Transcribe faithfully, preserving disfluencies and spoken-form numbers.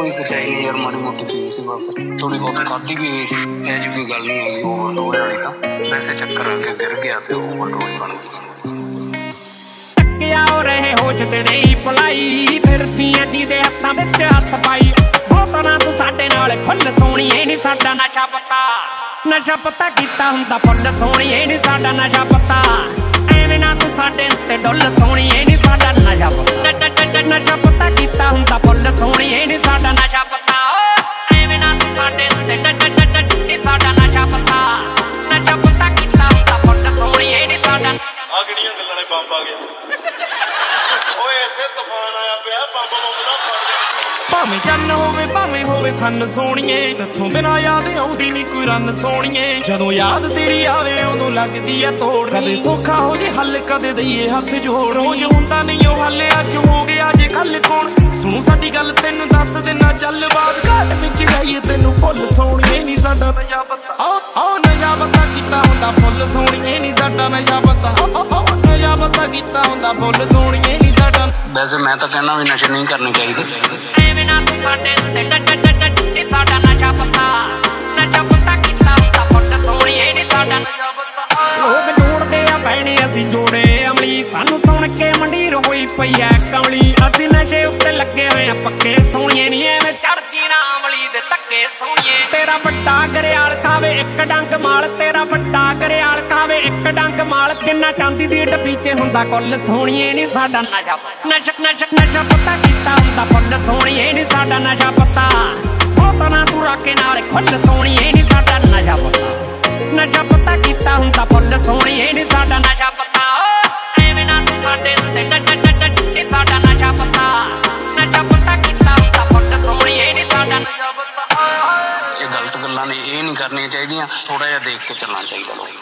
कोई सच्चाई नहीं यार, माड़ी मोटी पी सी बस, थोड़ी बहुत खाधी भी हुई सी, ऐसी कोई गल नहीं है ओवरडोज वाली। तो वैसे चक्कर आके गिर गया तो ओवरडोज बन गई। टक्किया हो रहे होश तेरे ही भलाई, फिरदियां जिहदे हत्थां विच हत्थ पाई। बोतलां तू साडे नाल फुੱਲ सोहणीए नी साडा नशा पता, नशा पता कीता हुंदा फुੱਲ सोहणीए नी साडा नशा पता। एवें ना तू साडे ते डुੱਲ सोहणीए नी साडा नशा पता, नशा पता कीता हुंदा फुੱਲ सोहणीए नी साडा नशा पता। एवें ना तू साडे ते नी साडा नशा पता, नशा पता कीता हुंदा फुੱਲ सोहणीए नी साडा। आ किहड़ियां गल्लां ने बंब आ गया ओए, इत्थे तूफान आया पिया, बंब बंब दा फड़ गया। भावें चन्न होवे भावें होवे सन सोहणीए, तैथों बिना याद आउंदी नी कोई रन सोहणीए। जदों याद तेरी आवे उदों लगदी ऐ तोड़, कदे सौखा हो जे हल कदे दईए हत्थ जोड़। रोज हुंदा नहीं ओ हल, अज हो गया जे कल कौन सुणू साडी गल, तैनूं दस देना चल बात घाट विच जाईए तैनूं भुੱਲ सोहणीए नी साडा नशा पता। ओ ओ नशा पता कीता हुंदा फुੱਲ सोहणीए नी साडा नशा पता, ओ नशा पता कीता हुंदा फुੱਲ सोहणीए नी साडा। वैसे मैं तो कहना भी नशे नहीं करने चाहिए। एवें ना तू साडे ते साडा नशा पता, नशा पता कीता हुंदा फुੱਲ सोहणीए नी साडा नशा पता। लोग जोड़दे आ भैणे असीं जोड़े अमली, सानू सुण के मंडीर होई पई ऐ कमली। असीं नशे उत्ते लगे होए आ पक्के सोहणीए नी एवें चढ़दी ना अमली दे धक्के सोहणीए। तेरा वड्डा घरियाल खावे इक डंग माल, तेरा वड्डा घरियाल खावे इक डंग माल। जिन्ना चांदी दी डब्बी च हुंदा कुल सोहणीए नी साडा नशा पता, नशा नशा नशा पता कीता हुंदा फुੱਲ सोहणीए नी साडा नशा पता। बोतलां तू राके नाल खुੱਲ सोहणीए नी साडा नशा पता, नशा पता कीता हुंदा फुੱਲ सोहणीए नी साडा नशा पता। एवें ना तू साडे ते साडा नशा पता, नशा पता कीता हुंदा फुੱਲ सोहणीए नी साडा नशा पता। ये गलत गल्लां ने, ये नहीं करनियां चाहिदियां, थोड़ा जिहा देख के चलना चाहिए।